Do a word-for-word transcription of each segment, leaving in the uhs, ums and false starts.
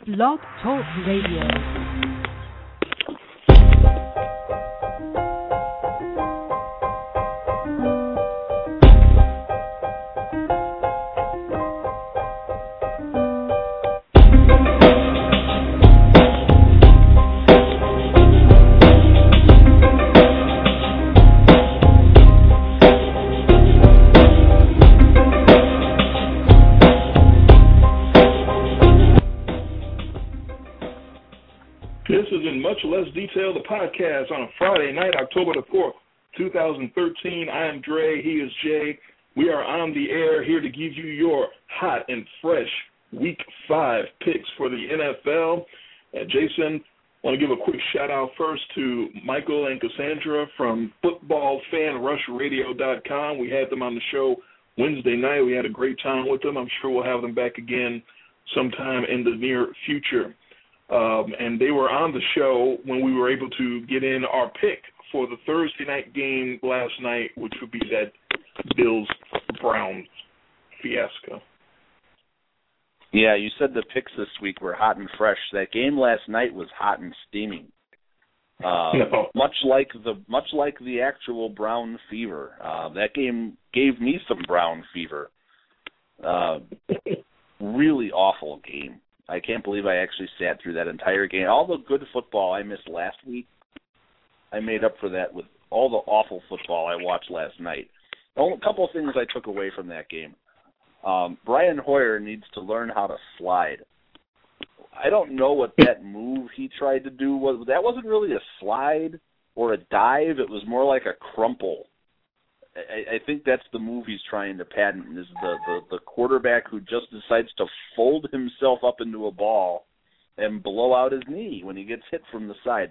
Blog Talk Radio. Much Less Detail, the podcast on a Friday night, October the fourth, two thousand thirteen. I am Dre. He is Jay. We are on the air here to give you your hot and fresh Week five picks for the N F L. And Jason, I want to give a quick shout-out first to Michael and Cassandra from football fan rush radio dot com. We had them on the show Wednesday night. We had a great time with them. I'm sure we'll have them back again sometime in the near future. Um, and they were on the show when we were able to get in our pick for the Thursday night game last night, which would be that Bills-Browns fiasco. Yeah, you said the picks this week were hot and fresh. That game last night was hot and steaming. Uh, no. Much like the much like the actual Brown fever. Uh, that game gave me some Brown fever. Uh, really awful game. I can't believe I actually sat through that entire game. All the good football I missed last week, I made up for that with all the awful football I watched last night. A couple of things I took away from that game. Um, Brian Hoyer needs to learn how to slide. I don't know what that move he tried to do was. That wasn't really a slide or a dive. It was more like a crumple. I, I think that's the move he's trying to patent, is the, the, the quarterback who just decides to fold himself up into a ball and blow out his knee when he gets hit from the side.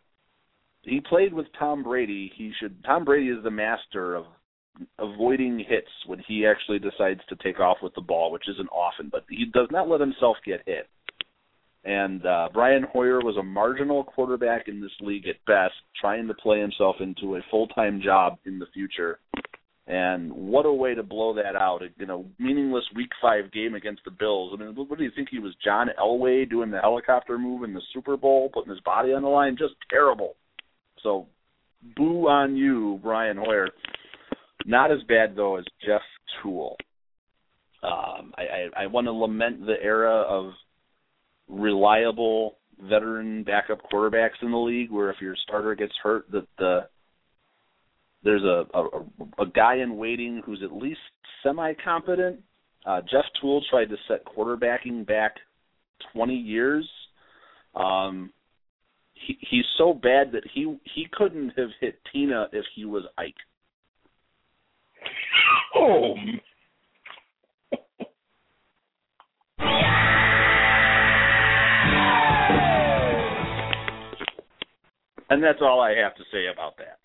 He played with Tom Brady. He should. Tom Brady is the master of avoiding hits when he actually decides to take off with the ball, which isn't often, but he does not let himself get hit. And uh, Brian Hoyer was a marginal quarterback in this league at best, trying to play himself into a full-time job in the future. And what a way to blow that out. You know, meaningless Week five game against the Bills. I mean, what do you think he was, John Elway, doing the helicopter move in the Super Bowl, putting his body on the line? Just terrible. So, boo on you, Brian Hoyer. Not as bad, though, as Jeff Toole. Um, I, I, I want to lament the era of reliable veteran backup quarterbacks in the league, where if your starter gets hurt, that the there's a, a a guy in waiting who's at least semi-competent. Uh, Jeff Toole tried to set quarterbacking back twenty years. Um, he, he's so bad that he he couldn't have hit Tina if he was Ike. Oh. And that's all I have to say about that.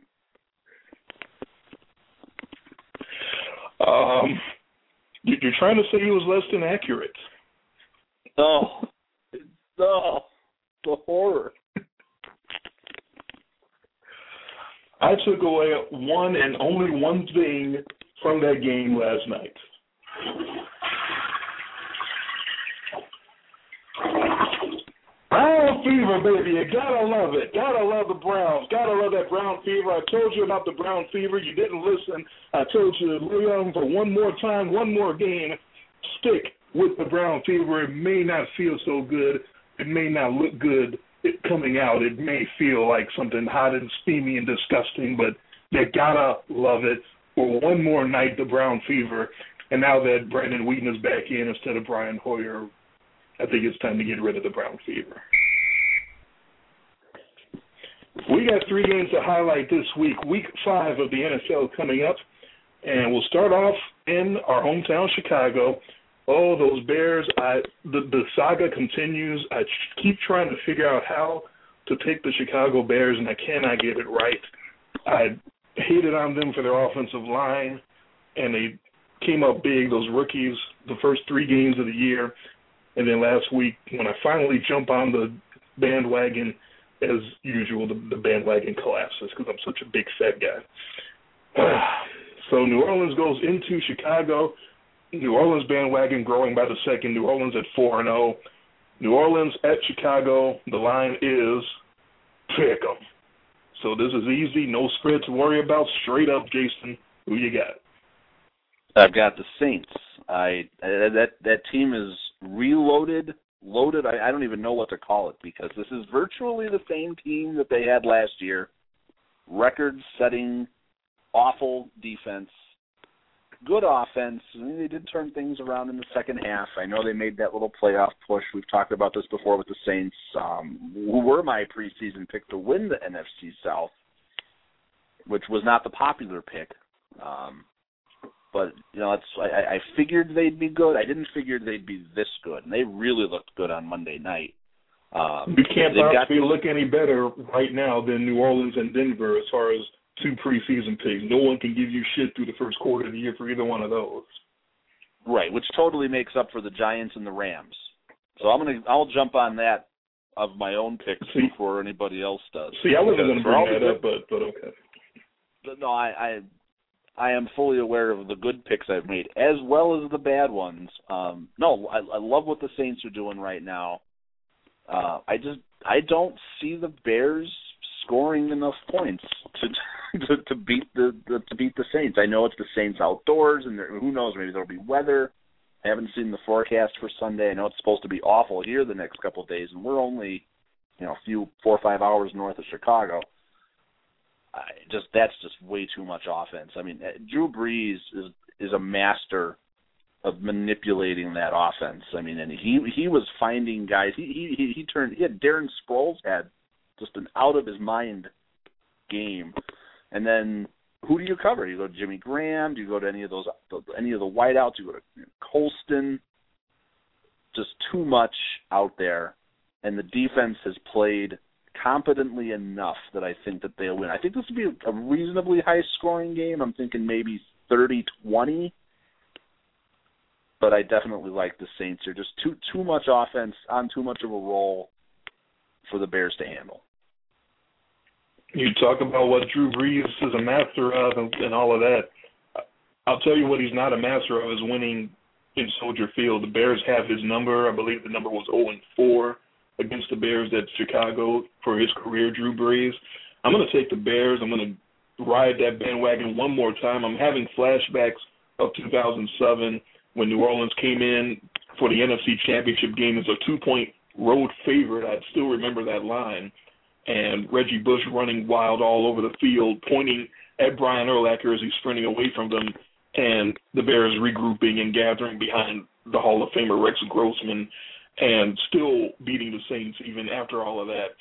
Um, you're trying to say he was less than accurate. Oh, oh, the horror. I took away one and only one thing from that game last night. Brown fever, baby. You gotta love it. Gotta love the Browns. Gotta love that Brown fever. I told you about the Brown fever. You didn't listen. I told you to live for one more time, one more game. Stick with the Brown fever. It may not feel so good. It may not look good it coming out. It may feel like something hot and steamy and disgusting, but you gotta love it. For one more night, the Brown fever. And now that Brandon Wheaton is back in instead of Brian Hoyer, I think it's time to get rid of the Brown fever. We got three games to highlight this week. Week five of the N F L coming up. And we'll start off in our hometown, Chicago. Oh, those Bears. I, the, the saga continues. I keep trying to figure out how to pick the Chicago Bears, and I cannot get it right. I hated on them for their offensive line, and they came up big, those rookies, the first three games of the year. And then last week, when I finally jump on the bandwagon, as usual, the, the bandwagon collapses because I'm such a big fat guy. Uh, so New Orleans goes into Chicago. New Orleans bandwagon growing by the second. New Orleans at four and oh. New Orleans at Chicago. The line is pick 'em. So this is easy. No spread to worry about. Straight up, Jason. Who you got? I've got the Saints. I that that team is reloaded, loaded. I, I don't even know what to call it because this is virtually the same team that they had last year. Record-setting, awful defense, good offense. I mean, they did turn things around in the second half. I know they made that little playoff push. We've talked about this before with the Saints, um, who were my preseason pick to win the N F C South, which was not the popular pick. Um, but, you know, it's, I, I figured they'd be good. I didn't figure they'd be this good, and they really looked good on Monday night. Um, you can't possibly got, look any better right now than New Orleans and Denver as far as two preseason picks. No one can give you shit through the first quarter of the year for either one of those. Right, which totally makes up for the Giants and the Rams. So I'm gonna, I'll jump on that of my own picks see, before anybody else does. See, I wasn't going to bring that up, but but okay. But no, I, I I am fully aware of the good picks I've made as well as the bad ones. Um, no, I, I love what the Saints are doing right now. Uh, I just I don't see the Bears scoring enough points to to, to beat the, the to beat the Saints. I know it's the Saints outdoors, and who knows, maybe there'll be weather. I haven't seen the forecast for Sunday. I know it's supposed to be awful here the next couple of days, and we're only you know a few four or five hours north of Chicago. I just that's just way too much offense. I mean, Drew Brees is is a master of manipulating that offense. I mean, and he he was finding guys. He he he turned. He had Darren Sproles had just an out of his mind game, and then who do you cover? You go to Jimmy Graham. Do you go to any of those any of the wideouts? You go to you know, Colston. Just too much out there, and the defense has played competently enough that I think that they'll win. I think this will be a reasonably high-scoring game. I'm thinking maybe thirty twenty. But I definitely like the Saints. They're just too too much offense on too much of a roll for the Bears to handle. You talk about what Drew Brees is a master of and, and all of that. I'll tell you what he's not a master of is winning in Soldier Field. The Bears have his number. I believe the number was oh and four against the Bears at Chicago for his career, Drew Brees. I'm going to take the Bears. I'm going to ride that bandwagon one more time. I'm having flashbacks of two thousand seven when New Orleans came in for the N F C Championship game as a two-point road favorite. I still remember that line. And Reggie Bush running wild all over the field, pointing at Brian Urlacher as he's sprinting away from them, and the Bears regrouping and gathering behind the Hall of Famer Rex Grossman and still beating the Saints even after all of that.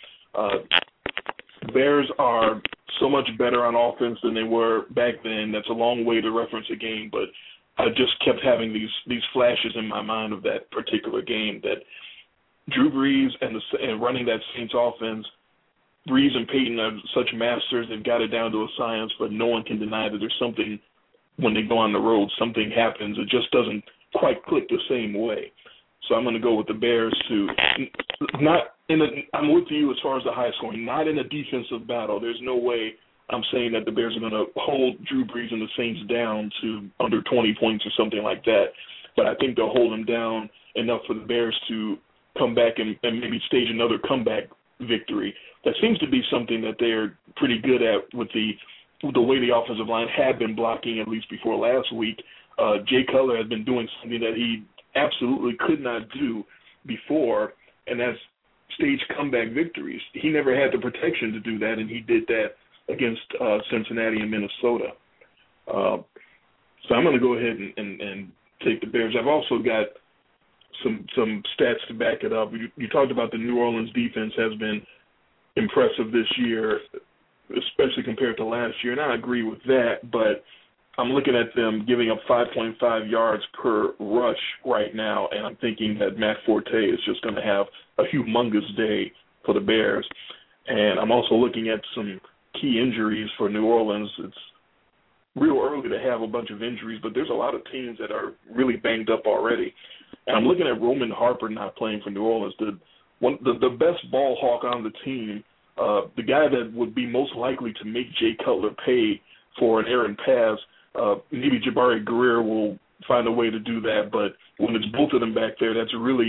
Uh, Bears are so much better on offense than they were back then. That's a long way to reference a game, but I just kept having these these flashes in my mind of that particular game that Drew Brees and, the, and running that Saints offense, Brees and Peyton are such masters. They've got it down to a science, but no one can deny that there's something when they go on the road, something happens. It just doesn't quite click the same way. So I'm going to go with the Bears to not in a, I'm with you as far as the high scoring, not in a defensive battle. There's no way I'm saying that the Bears are going to hold Drew Brees and the Saints down to under twenty points or something like that. But I think they'll hold them down enough for the Bears to come back and, and maybe stage another comeback victory. That seems to be something that they're pretty good at with the with the way the offensive line had been blocking, at least before last week. Uh, Jay Cutler has been doing something that he absolutely could not do before, and that's stage comeback victories. He never had the protection to do that, and he did that against uh, Cincinnati and Minnesota. Uh, so I'm going to go ahead and, and, and take the Bears. I've also got some some stats to back it up. You, you talked about the New Orleans defense has been impressive this year, especially compared to last year, and I agree with that, but I'm looking at them giving up five point five yards per rush right now, and I'm thinking that Matt Forte is just going to have a humongous day for the Bears. And I'm also looking at some key injuries for New Orleans. It's real early to have a bunch of injuries, but there's a lot of teams that are really banged up already. And I'm looking at Roman Harper not playing for New Orleans, the one the, the best ball hawk on the team, uh, the guy that would be most likely to make Jay Cutler pay for an errant pass. Uh, maybe Jabari Greer will find a way to do that, but when it's both of them back there, that's really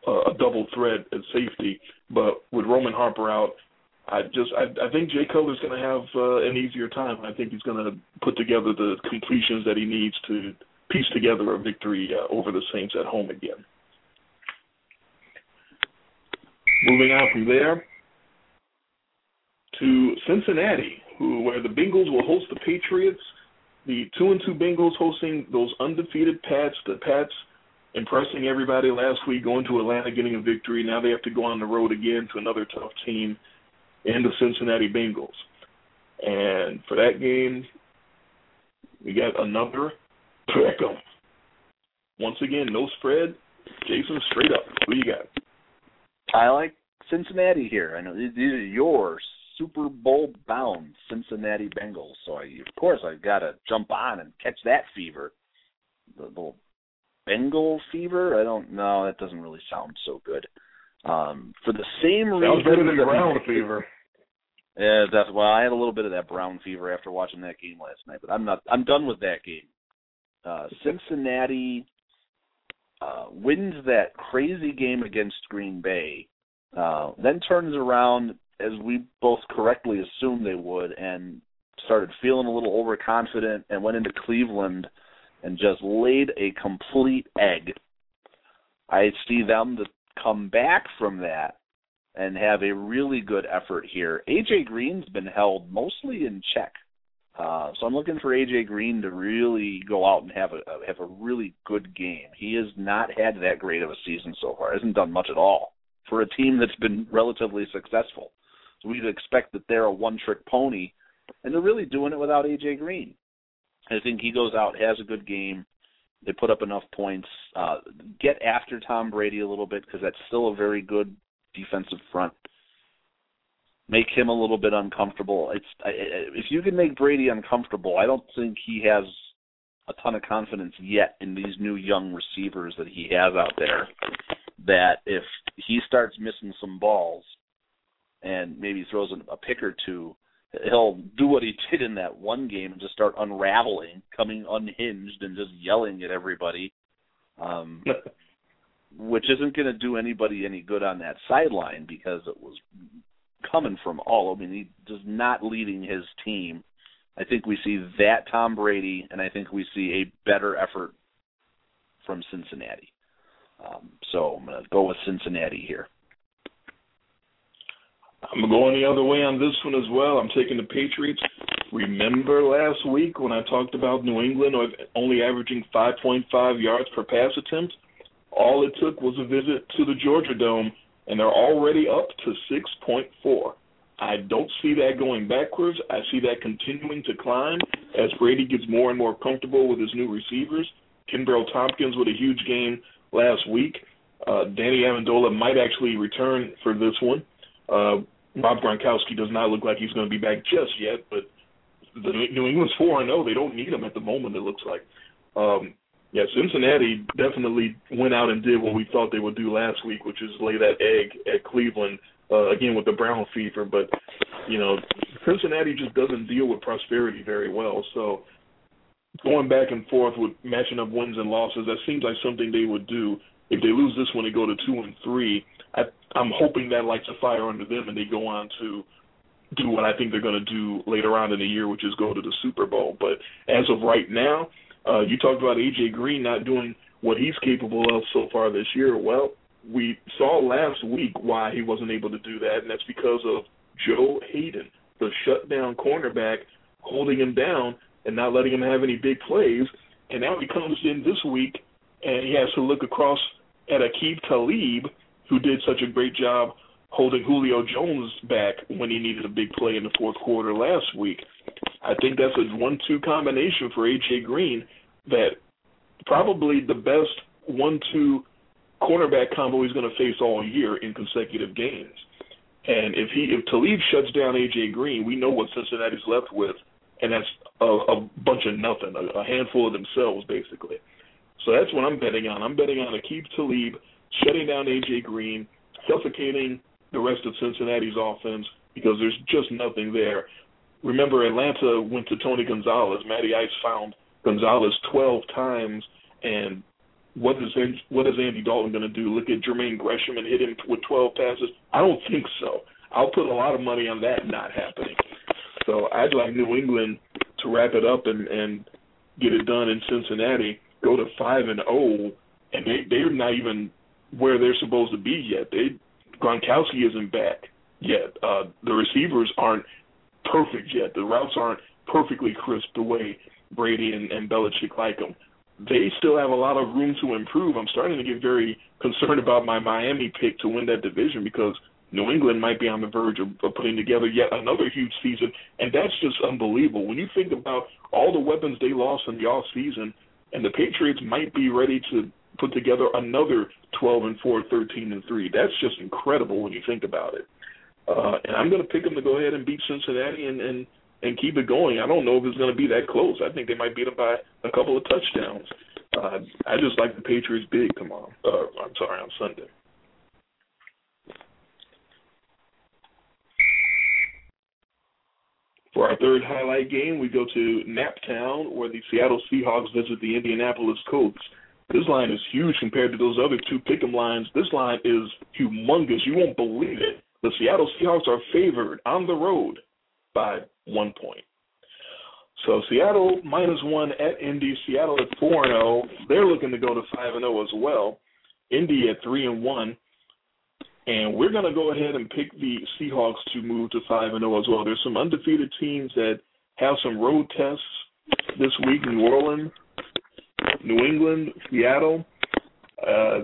a double threat at safety. But with Roman Harper out, I just I, I think Jay Cutler's going to have uh, an easier time. I think he's going to put together the completions that he needs to piece together a victory uh, over the Saints at home again. Moving on from there to Cincinnati, who where the Bengals will host the Patriots. The two and two Bengals hosting those undefeated Pats. The Pats impressing everybody last week, going to Atlanta, getting a victory. Now they have to go on the road again to another tough team in the Cincinnati Bengals. And for that game, we got another Beckham. Once again, no spread. Jason, straight up. Who you got? I like Cincinnati here. I know these are your Super Bowl bound Cincinnati Bengals. So, I, of course, I've got to jump on and catch that fever. The little Bengal fever? I don't know. That doesn't really sound so good. Um, for the same Sounds reason. Sounds better than Brown fever. Yeah, that's well. I had a little bit of that Brown fever after watching that game last night, but I'm not. I'm done with that game. Uh, Cincinnati uh, wins that crazy game against Green Bay, uh, then turns around as we both correctly assumed they would, and started feeling a little overconfident and went into Cleveland and just laid a complete egg. I see them to come back from that and have a really good effort here. A J Green's been held mostly in check. Uh, so I'm looking for A J Green to really go out and have a have a really good game. He has not had that great of a season so far. Hasn't done much at all for a team that's been relatively successful. So we'd expect that they're a one-trick pony, and they're really doing it without A J Green. I think he goes out, has a good game. They put up enough points. Uh, get after Tom Brady a little bit because that's still a very good defensive front. Make him a little bit uncomfortable. It's if you can make Brady uncomfortable, I don't think he has a ton of confidence yet in these new young receivers that he has out there, that if he starts missing some balls and maybe throws a pick or two, he'll do what he did in that one game and just start unraveling, coming unhinged and just yelling at everybody, um, which isn't going to do anybody any good on that sideline because it was coming from all. I mean, he does not leading his team. I think we see that Tom Brady, and I think we see a better effort from Cincinnati. Um, so I'm going to go with Cincinnati here. I'm going the other way on this one as well. I'm taking the Patriots. Remember last week when I talked about New England only averaging five point five yards per pass attempt? All it took was a visit to the Georgia Dome, and they're already up to six point four. I don't see that going backwards. I see that continuing to climb as Brady gets more and more comfortable with his new receivers. Kenbrell Tompkins with a huge game last week. Uh, Danny Amendola might actually return for this one. Uh, Rob Gronkowski does not look like he's going to be back just yet, but the New England's four and oh. They don't need him at the moment, it looks like. Um, yeah, Cincinnati definitely went out and did what we thought they would do last week, which is lay that egg at Cleveland, uh, again with the Brown fever. But, you know, Cincinnati just doesn't deal with prosperity very well. So going back and forth with matching up wins and losses, that seems like something they would do. If they lose this one, they go to two and three. I, I'm hoping that lights a fire under them and they go on to do what I think they're going to do later on in the year, which is go to the Super Bowl. But as of right now, uh, you talked about A J Green not doing what he's capable of so far this year. Well, we saw last week why he wasn't able to do that, and that's because of Joe Hayden, the shutdown cornerback, holding him down and not letting him have any big plays. And now he comes in this week and he has to look across at Aqib Talib, who did such a great job holding Julio Jones back when he needed a big play in the fourth quarter last week. I think that's a one two combination for A J Green, that probably the best one two cornerback combo he's going to face all year in consecutive games. And if he if Talib shuts down A J Green, we know what Cincinnati's left with, and that's a, a bunch of nothing, a, a handful of themselves, basically. So that's what I'm betting on. I'm betting on Aqib Talib shutting down A J Green, suffocating the rest of Cincinnati's offense because there's just nothing there. Remember, Atlanta went to Tony Gonzalez. Matty Ice found Gonzalez twelve times and what is what is Andy Dalton going to do? Look at Jermaine Gresham and hit him with twelve passes? I don't think so. I'll put a lot of money on that not happening. So I'd like New England to wrap it up and, and get it done in Cincinnati, go to five and zero, and they they're not even where they're supposed to be yet. They Gronkowski isn't back yet. Uh, the receivers aren't perfect yet. The routes aren't perfectly crisp the way Brady and, and Belichick like them. They still have a lot of room to improve. I'm starting to get very concerned about my Miami pick to win that division because New England might be on the verge of, of putting together yet another huge season, and that's just unbelievable. When you think about all the weapons they lost in the off season, and the Patriots might be ready to put together another twelve and four, thirteen and three. That's just incredible when you think about it. Uh, and I'm going to pick them to go ahead and beat Cincinnati and, and, and keep it going. I don't know if it's going to be that close. I think they might beat them by a couple of touchdowns. Uh, I just like the Patriots big tomorrow. Uh, I'm sorry, on Sunday. For our third highlight game, we go to Naptown, where the Seattle Seahawks visit the Indianapolis Colts. This line is huge compared to those other two pick'em lines. This line is humongous. You won't believe it. The Seattle Seahawks are favored on the road by one point. So Seattle minus one at Indy. Seattle at four and zero. They're looking to go to five and zero as well. Indy at three and one. And we're going to go ahead and pick the Seahawks to move to five and zero as well. There's some undefeated teams that have some road tests this week. New Orleans, New England, Seattle. Uh,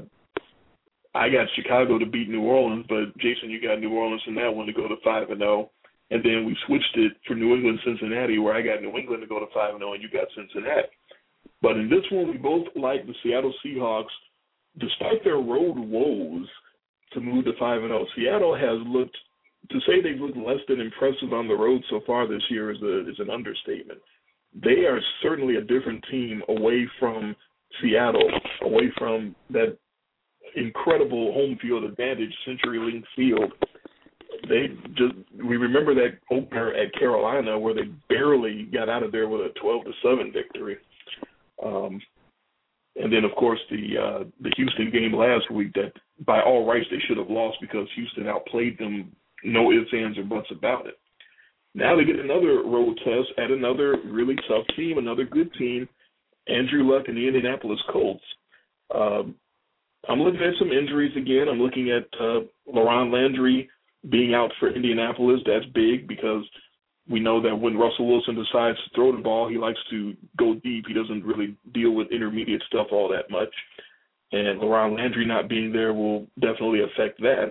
I got Chicago to beat New Orleans, but Jason, you got New Orleans in that one to go to five and zero. And then we switched it for New England, Cincinnati, where I got New England to go to five and zero, and you got Cincinnati. But in this one, we both like the Seattle Seahawks, despite their road woes, to move to five and zero. Seattle has looked, to say they've looked less than impressive on the road so far this year is a, is an understatement. They are certainly a different team away from Seattle, away from that incredible home field advantage, CenturyLink Field. They just, we remember that opener at Carolina where they barely got out of there with a twelve to seven victory. Um, and then, of course, the uh, the Houston game last week that by all rights they should have lost because Houston outplayed them, no ifs, ands, or buts about it. Now they get another road test at another really tough team, another good team, Andrew Luck and the Indianapolis Colts. Um, I'm looking at some injuries again. I'm looking at uh, LaRon Landry being out for Indianapolis. That's big because we know that when Russell Wilson decides to throw the ball, he likes to go deep. He doesn't really deal with intermediate stuff all that much. And LaRon Landry not being there will definitely affect that.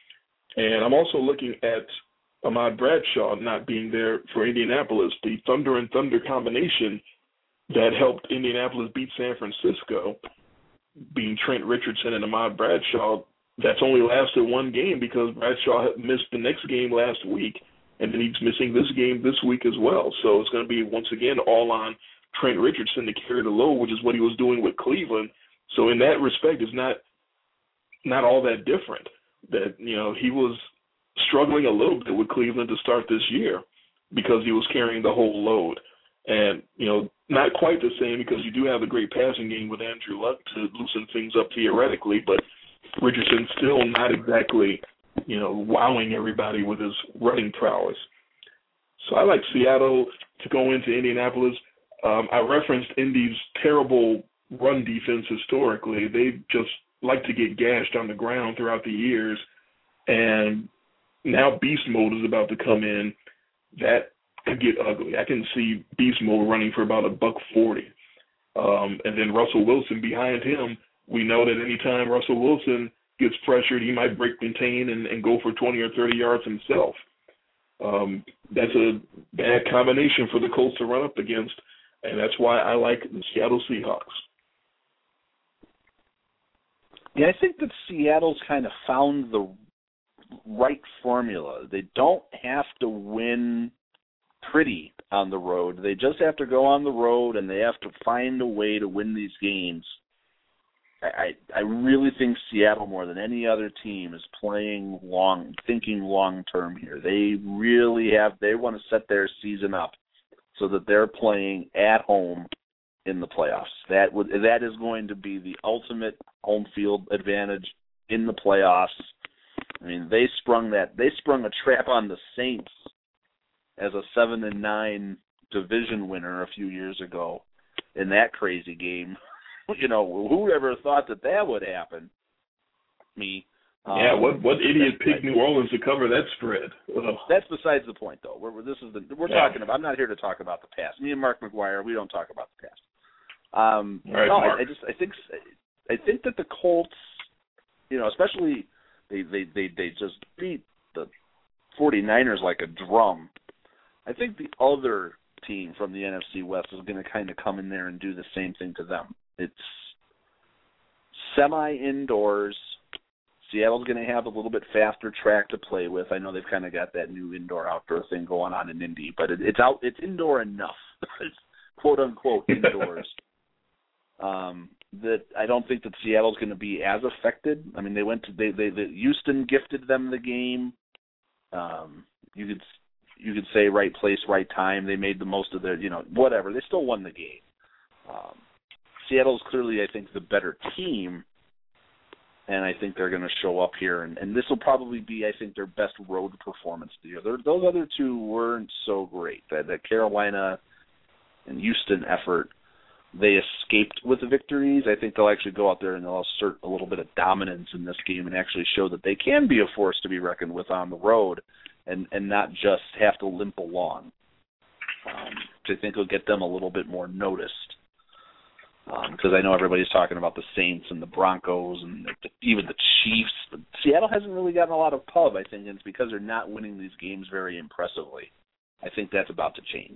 And I'm also looking at Ahmad Bradshaw not being there for Indianapolis. The Thunder and Thunder combination that helped Indianapolis beat San Francisco, being Trent Richardson and Ahmad Bradshaw, that's only lasted one game because Bradshaw missed the next game last week, and then he's missing this game this week as well. So it's going to be, once again, all on Trent Richardson to carry the load, which is what he was doing with Cleveland. So in that respect, it's not not all that different. That, you know, he was struggling a little bit with Cleveland to start this year because he was carrying the whole load. And, you know, not quite the same because you do have a great passing game with Andrew Luck to loosen things up theoretically, but Richardson still not exactly, you know, wowing everybody with his running prowess. So I like Seattle to go into Indianapolis. Um, I referenced Indy's terrible run defense historically. They just like to get gashed on the ground throughout the years, and now beast mode is about to come in. That could get ugly. I can see beast mode running for about a buck forty. Um, and then Russell Wilson behind him. We know that anytime Russell Wilson gets pressured, he might break contain and, and go for twenty or thirty yards himself. Um, that's a bad combination for the Colts to run up against, and that's why I like the Seattle Seahawks. Yeah, I think that Seattle's kind of found the right formula. They don't have to win pretty on the road. They just have to go on the road, and they have to find a way to win these games. I, I really think Seattle, more than any other team, is playing long, thinking long-term here. They really have, they want to set their season up so that they're playing at home in the playoffs. That would that is going to be the ultimate home field advantage in the playoffs. I mean, they sprung that they sprung a trap on the Saints as a seven and nine division winner a few years ago in that crazy game. You know, who ever thought that that would happen? Me. Yeah, um, what what idiot picked New Orleans to cover that spread? Ugh. That's besides the point, though. We're, we're this is the we're yeah. talking about. I'm not here to talk about the past. Me and Mark McGuire, we don't talk about the past. Um, right, no, Mark. I, I just I think I think that the Colts, you know, especially they they they, they just beat the 49ers like a drum. I think the other team from the N F C West is going to kind of come in there and do the same thing to them. It's semi-indoors. Seattle's going to have a little bit faster track to play with. I know they've kind of got that new indoor-outdoor thing going on in Indy, but it, it's out. It's indoor enough, it's quote-unquote indoors. um, that I don't think that Seattle's going to be as affected. I mean, they went to they they, they Houston gifted them the game. Um, you could you could say right place, right time. They made the most of their, you know, whatever. They still won the game. Um, Seattle's clearly, I think, the better team. And I think they're going to show up here. And, and this will probably be, I think, their best road performance of the year. They're, those other two weren't so great. That, that Carolina and Houston effort, they escaped with the victories. I think they'll actually go out there and they'll assert a little bit of dominance in this game and actually show that they can be a force to be reckoned with on the road and, and not just have to limp along. Um, which I think will get them a little bit more noticed. Because um, I know everybody's talking about the Saints and the Broncos and the, even the Chiefs. But Seattle hasn't really gotten a lot of pub, I think, and it's because they're not winning these games very impressively. I think that's about to change.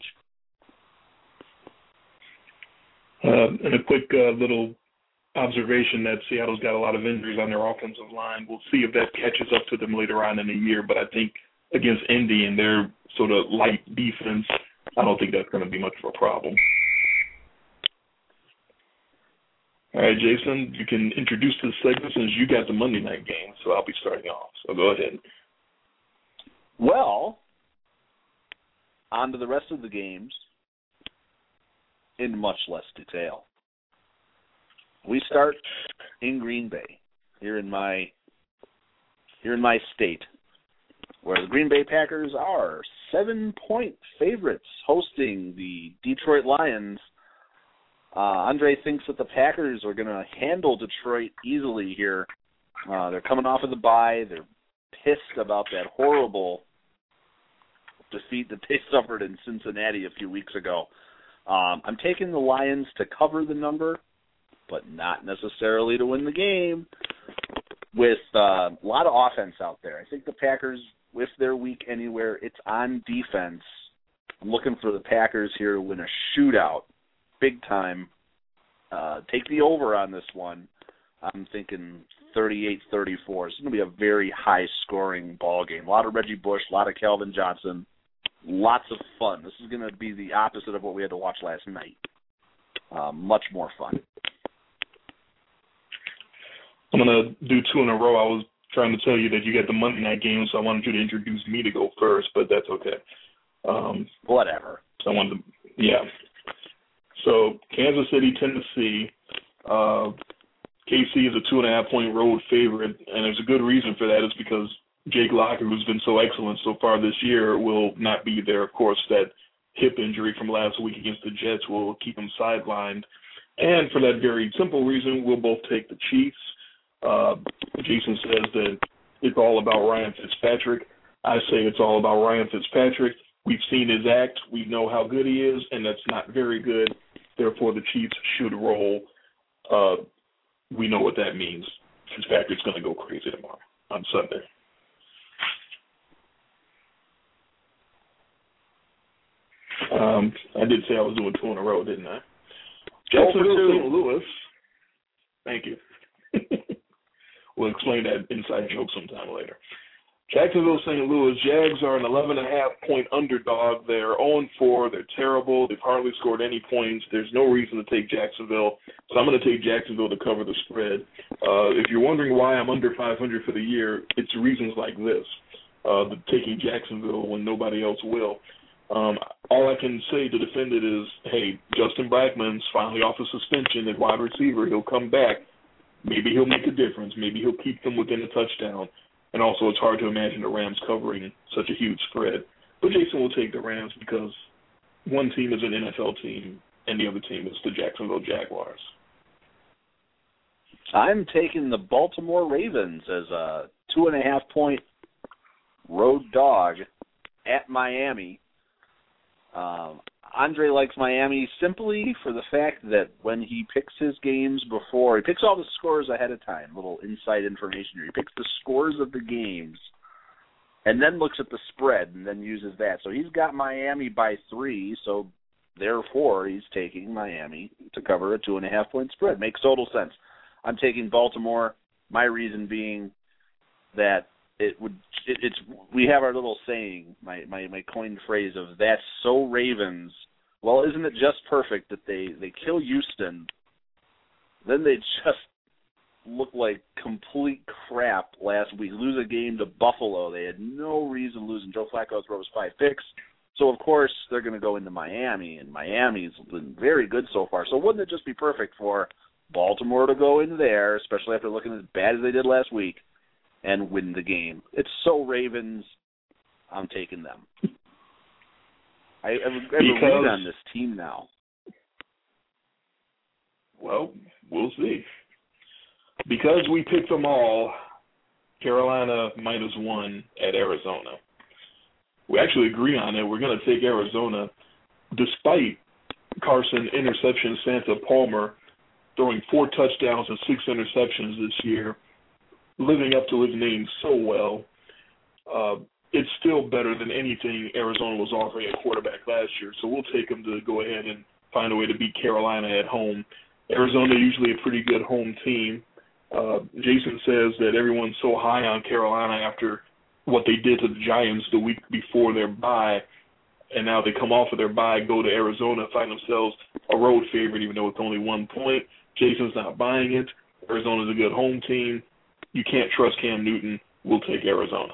Uh, and a quick uh, little observation that Seattle's got a lot of injuries on their offensive line. We'll see if that catches up to them later on in the year, but I think against Indy and their sort of light defense, I don't think that's going to be much of a problem. All right, Jason, you can introduce this segment since you got the Monday night game, so I'll be starting off. So go ahead. Well, on to the rest of the games in much less detail. We start in Green Bay, here in my here in my state, where the Green Bay Packers are seven-point favorites hosting the Detroit Lions. Uh, Andre thinks that the Packers are going to handle Detroit easily here. Uh, they're coming off of the bye. They're pissed about that horrible defeat that they suffered in Cincinnati a few weeks ago. Um, I'm taking the Lions to cover the number, but not necessarily to win the game. With uh, a lot of offense out there, I think the Packers, if they're weak anywhere, it's on defense. I'm looking for the Packers here to win a shootout. Big time. Uh, take the over on this one. I'm thinking thirty-eight thirty-four. It's going to be a very high-scoring ball game. A lot of Reggie Bush, a lot of Calvin Johnson, lots of fun. This is going to be the opposite of what we had to watch last night. Uh, much more fun. I'm going to do two in a row. I was trying to tell you that you got the Monday night game, so I wanted you to introduce me to go first, but that's okay. Um, Whatever. So I wanted to, yeah. So Kansas City, Tennessee, uh, K C is a two and a half point road favorite, and there's a good reason for that. It's because Jake Locker, who's been so excellent so far this year, will not be there. Of course, that hip injury from last week against the Jets will keep him sidelined. And for that very simple reason, we'll both take the Chiefs. Uh, Jason says that it's all about Ryan Fitzpatrick. I say it's all about Ryan Fitzpatrick. We've seen his act. We know how good he is, and that's not very good. Therefore, the Chiefs should roll. Uh, we know what that means. Fitzpatrick's going to go crazy tomorrow on Sunday. Um, I did say I was doing two in a row, didn't I? Jacksonville, Saint Louis. Thank you. We'll explain that inside joke sometime later. Jacksonville, Saint Louis, Jags are an eleven and a half point underdog. They're oh and four. They're terrible. They've hardly scored any points. There's no reason to take Jacksonville, so I'm going to take Jacksonville to cover the spread. Uh, if you're wondering why I'm under five hundred for the year, it's reasons like this. Uh, the taking Jacksonville when nobody else will. Um, all I can say to defend it is, hey, Justin Blackmon's finally off a suspension at wide receiver. He'll come back. Maybe he'll make a difference. Maybe he'll keep them within a touchdown. And also, it's hard to imagine the Rams covering such a huge spread. But Jason will take the Rams because one team is an N F L team and the other team is the Jacksonville Jaguars. I'm taking the Baltimore Ravens as a two and a half point road dog at Miami. Um, Andre likes Miami simply for the fact that when he picks his games before, he picks all the scores ahead of time, little inside information here. He picks the scores of the games and then looks at the spread and then uses that. So he's got Miami by three, so therefore he's taking Miami to cover a two and a half point spread. Makes total sense. I'm taking Baltimore, my reason being that it would it, it's we have our little saying, my, my, my coined phrase of that's so Ravens. Well, isn't it just perfect that they, they kill Houston, then they just look like complete crap last week, lose a game to Buffalo. They had no reason losing. Joe Flacco throws five picks. So, of course, they're going to go into Miami, and Miami's been very good so far. So wouldn't it just be perfect for Baltimore to go in there, especially after looking as bad as they did last week, and win the game? It's so Ravens. I'm taking them. I have a read on this team now. Well, we'll see. Because we picked them all, Carolina minus one at Arizona. We actually agree on it. We're going to take Arizona, despite Carson interception Santa Palmer throwing four touchdowns and six interceptions this year, living up to his name so well. Uh, it's still better than anything Arizona was offering at quarterback last year. So we'll take them to go ahead and find a way to beat Carolina at home. Arizona usually a pretty good home team. Uh, Jason says that everyone's so high on Carolina after what they did to the Giants the week before their bye, and now they come off of their bye, go to Arizona, find themselves a road favorite, even though it's only one point. Jason's not buying it. Arizona's a good home team. You can't trust Cam Newton. We'll take Arizona.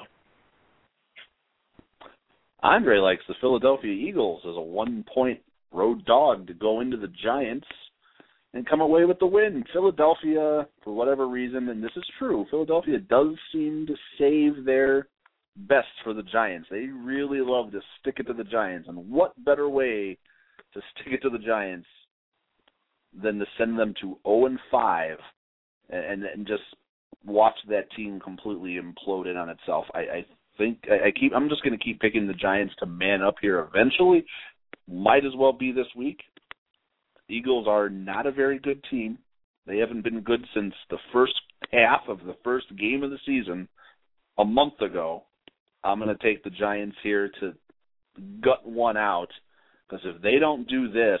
Andre likes the Philadelphia Eagles as a one-point road dog to go into the Giants and come away with the win. Philadelphia, for whatever reason, and this is true, Philadelphia does seem to save their best for the Giants. They really love to stick it to the Giants, and what better way to stick it to the Giants than to send them to oh and five and, and just watch that team completely implode in on itself. I, I think I, I keep. I'm just going to keep picking the Giants to man up here eventually. Might as well be this week. Eagles are not a very good team. They haven't been good since the first half of the first game of the season a month ago. I'm going to take the Giants here to gut one out, because if they don't do this,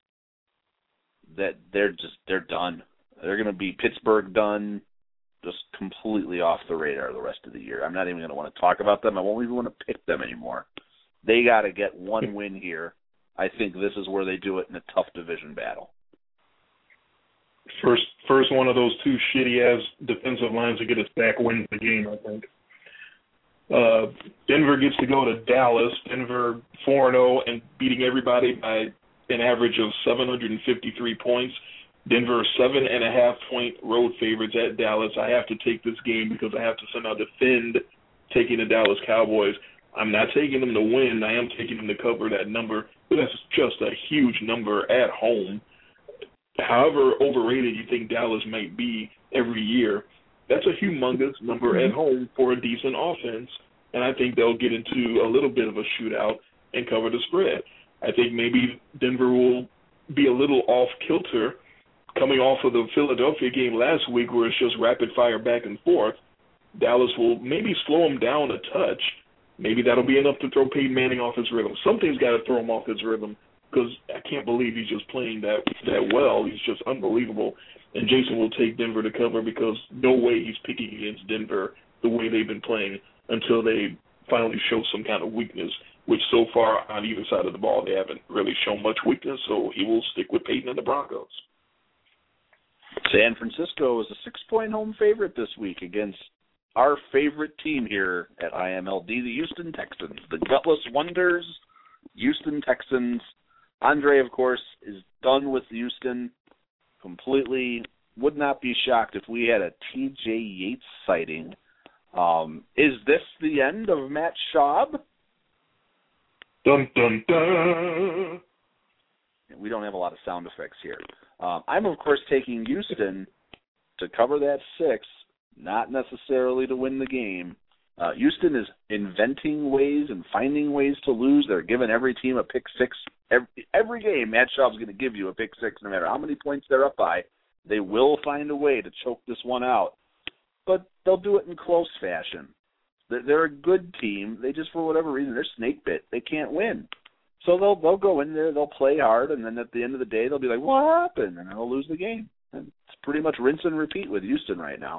that they're just they're done. They're going to be Pittsburgh done, just completely off the radar the rest of the year. I'm not even going to want to talk about them. I won't even want to pick them anymore. They got to get one win here. I think this is where they do it in a tough division battle. First, first one of those two shitty-ass defensive lines to get a sack wins the game, I think. Uh, Denver gets to go to Dallas. Denver four and oh and beating everybody by an average of seven hundred fifty-three points. Denver seven and a half point road favorites at Dallas. I have to take this game because I have to somehow defend taking the Dallas Cowboys. I'm not taking them to win. I am taking them to cover that number, but that's just a huge number at home. However overrated you think Dallas might be every year, that's a humongous number at home for a decent offense, and I think they'll get into a little bit of a shootout and cover the spread. I think maybe Denver will be a little off kilter coming off of the Philadelphia game last week where it's just rapid fire back and forth. Dallas will maybe slow them down a touch. Maybe that'll be enough to throw Peyton Manning off his rhythm. Something's got to throw him off his rhythm, because I can't believe he's just playing that that well. He's just unbelievable. And Jason will take Denver to cover because no way he's picking against Denver the way they've been playing until they finally show some kind of weakness, which so far on either side of the ball they haven't really shown much weakness, so he will stick with Peyton and the Broncos. San Francisco is a six-point home favorite this week against our favorite team here at I M L D, the Houston Texans. The gutless wonders, Houston Texans. Andre, of course, is done with Houston completely. Would not be shocked if we had a T J Yates sighting. Um, is this the end of Matt Schaub? Dun, dun, dun. We don't have a lot of sound effects here. Um, I'm, of course, taking Houston to cover that six, not necessarily to win the game. Uh, Houston is inventing ways and finding ways to lose. They're giving every team a pick six. Every, every game, Matt Schaub's going to give you a pick six no matter how many points they're up by. They will find a way to choke this one out. But they'll do it in close fashion. They're a good team. They just, for whatever reason, they're snake bit. They can't win. So they'll they'll go in there, they'll play hard, and then at the end of the day, they'll be like, what happened? And they'll lose the game. And it's pretty much rinse and repeat with Houston right now.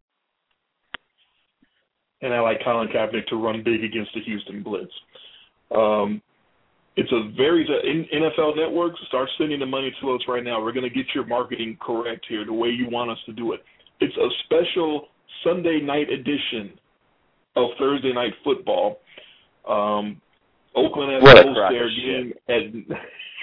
And I like Colin Kaepernick to run big against the Houston Blitz. Um, it's a very – N F L Network, start sending the money to us right now. We're going to get your marketing correct here, the way you want us to do it. It's a special Sunday night edition of Thursday Night Football. Um, Oakland has to host their game at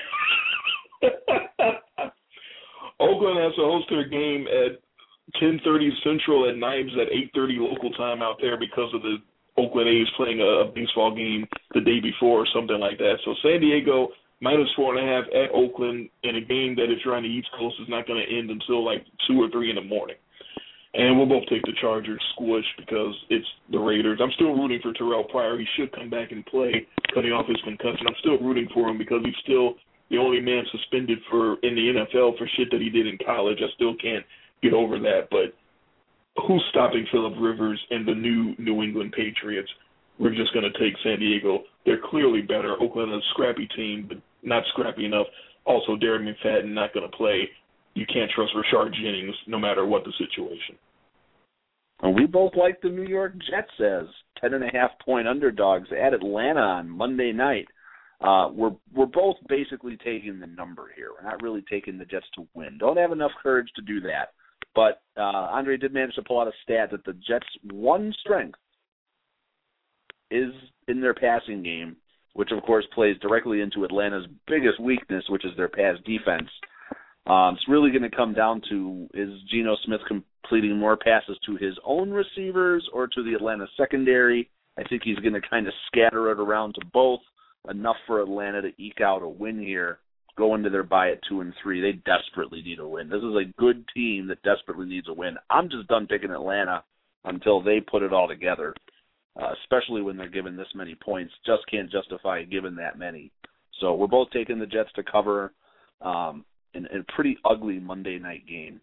Oakland has to host their game at ten thirty Central, at Knives at eight thirty local time out there because of the Oakland A's playing a, a baseball game the day before or something like that. So San Diego minus four and a half at Oakland in a game that if you're on the East Coast is not going to end until like two or three in the morning. And we'll both take the Chargers squish because it's the Raiders. I'm still rooting for Terrell Pryor. He should come back and play, cutting off his concussion. I'm still rooting for him because he's still the only man suspended for in the N F L for shit that he did in college. I still can't get over that. But who's stopping Phillip Rivers and the new New England Patriots? We're just going to take San Diego. They're clearly better. Oakland is a scrappy team, but not scrappy enough. Also, Darren McFadden not going to play. You can't trust Rashard Jennings no matter what the situation. And we both like the New York Jets as ten and a half point underdogs at Atlanta on Monday night. Uh, we're we're both basically taking the number here. We're not really taking the Jets to win. Don't have enough courage to do that. But uh, Andre did manage to pull out a stat that the Jets' one strength is in their passing game, which of course plays directly into Atlanta's biggest weakness, which is their pass defense. Um, it's really going to come down to, is Geno Smith completing more passes to his own receivers or to the Atlanta secondary? I think he's going to kind of scatter it around to both, enough for Atlanta to eke out a win here, go into their bye at two and three. They desperately need a win. This is a good team that desperately needs a win. I'm just done picking Atlanta until they put it all together, uh, especially when they're given this many points. Just can't justify giving that many. So we're both taking the Jets to cover. Um, In a pretty ugly Monday night game.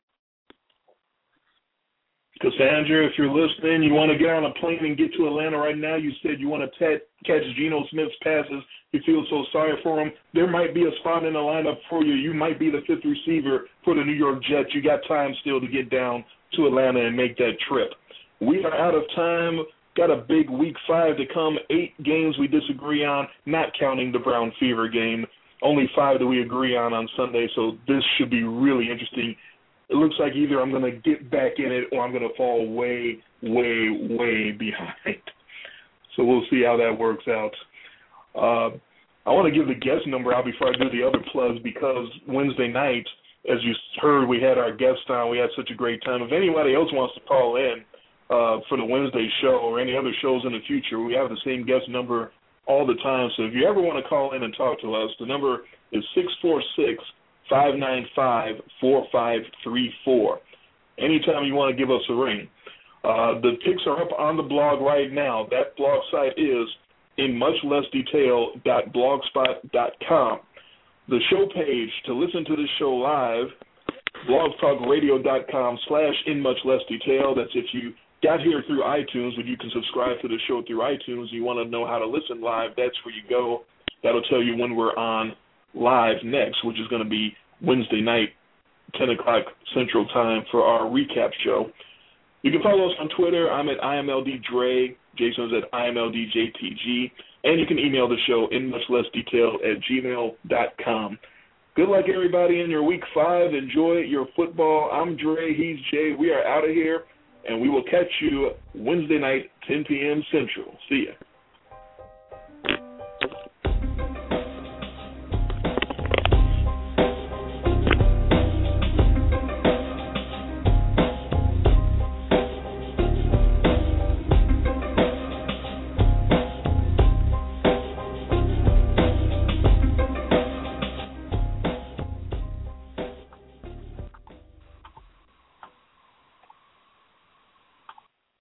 Cassandra, if you're listening, you want to get on a plane and get to Atlanta right now. You said you want to t- catch Geno Smith's passes. You feel so sorry for him. There might be a spot in the lineup for you. You might be the fifth receiver for the New York Jets. You got time still to get down to Atlanta and make that trip. We are out of time. Got a big week five to come. Eight games we disagree on, not counting the Brown Fever game. Only five that we agree on on Sunday, so this should be really interesting. It looks like either I'm going to get back in it or I'm going to fall way, way, way behind. So we'll see how that works out. Uh, I want to give the guest number out before I do the other plugs because Wednesday night, as you heard, we had our guest on. We had such a great time. If anybody else wants to call in uh, for the Wednesday show or any other shows in the future, we have the same guest number all the time. So if you ever want to call in and talk to us, the number is six four six, five nine five, four five three four. Anytime you want to give us a ring. Uh, the picks are up on the blog right now. That blog site is in much less detail dot blogspot dot com. The show page to listen to this show live, blogtalkradio.com slash in much less detail. That's if you got here through iTunes, when you can subscribe to the show through iTunes, you want to know how to listen live, that's where you go. That'll tell you when we're on live next, which is going to be Wednesday night, ten o'clock Central Time for our recap show. You can follow us on Twitter. I'm at I M L D Dre. Jason's at I M L D J T G. And you can email the show in much less detail at gmail dot com. Good luck, everybody, in your week five. Enjoy your football. I'm Dre. He's Jay. We are out of here. And we will catch you Wednesday night, ten p.m. Central. See ya.